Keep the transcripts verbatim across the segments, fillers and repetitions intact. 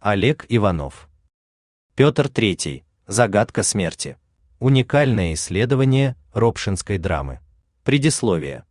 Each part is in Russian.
Олег Иванов. Петр третий. Загадка смерти. Уникальное исследование робшинской драмы. Предисловие.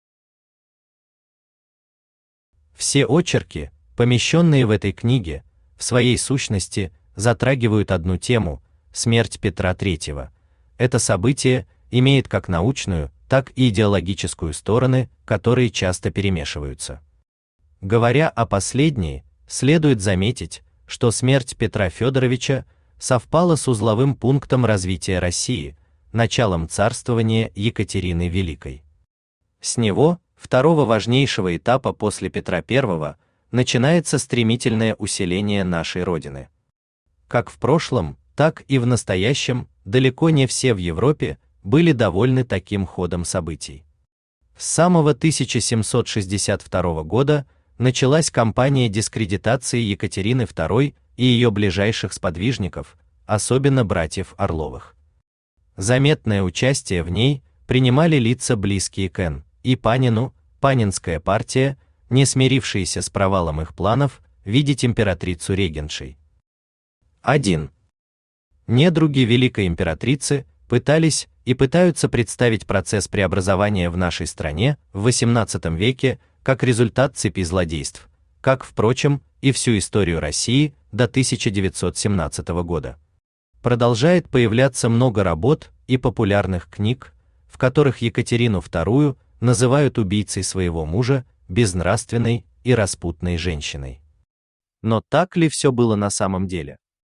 Все очерки, помещенные в этой книге, в своей сущности затрагивают одну тему – смерть Петра третьего. Это событие имеет как научную, так и идеологическую стороны, которые часто перемешиваются. Говоря о последней, следует заметить, что смерть Петра Федоровича совпала с узловым пунктом развития России, началом царствования Екатерины Великой. С него, второго важнейшего этапа после Петра первого, начинается стремительное усиление нашей Родины. Как в прошлом, так и в настоящем далеко не все в Европе были довольны таким ходом событий. С самого тысяча семьсот шестьдесят второго года началась кампания дискредитации Екатерины второй и ее ближайших сподвижников, особенно братьев Орловых. Заметное участие в ней принимали лица близкие к Н. и Панину, Панинская партия, не смирившиеся с провалом их планов видеть императрицу регеншей. один. Недруги великой императрицы пытались и пытаются представить процесс преобразования в нашей стране в восемнадцатом веке как результат цепи злодейств, как, впрочем, и всю историю России до тысяча девятьсот семнадцатого года. Продолжает появляться много работ и популярных книг, в которых Екатерину вторую называют убийцей своего мужа, безнравственной и распутной женщиной. Но так ли все было на самом деле?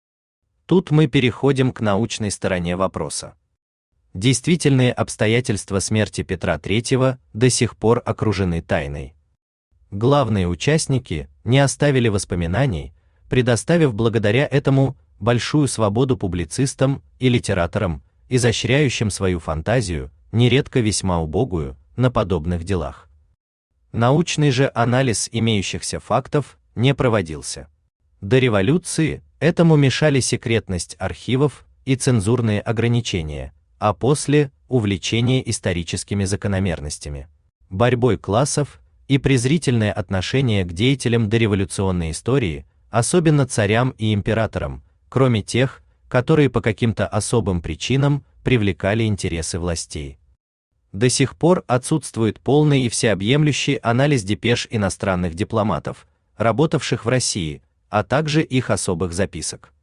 Тут мы переходим к научной стороне вопроса. Действительные обстоятельства смерти Петра третьего до сих пор окружены тайной. Главные участники не оставили воспоминаний, предоставив благодаря этому большую свободу публицистам и литераторам, изощряющим свою фантазию, нередко весьма убогую, на подобных делах. Научный же анализ имеющихся фактов не проводился. До революции этому мешали секретность архивов и цензурные ограничения, а после – увлечение историческими закономерностями, борьбой классов и презрительное отношение к деятелям дореволюционной истории, особенно царям и императорам, кроме тех, которые по каким-то особым причинам привлекали интересы властей. До сих пор отсутствует полный и всеобъемлющий анализ депеш иностранных дипломатов, работавших в России, а также их особых записок.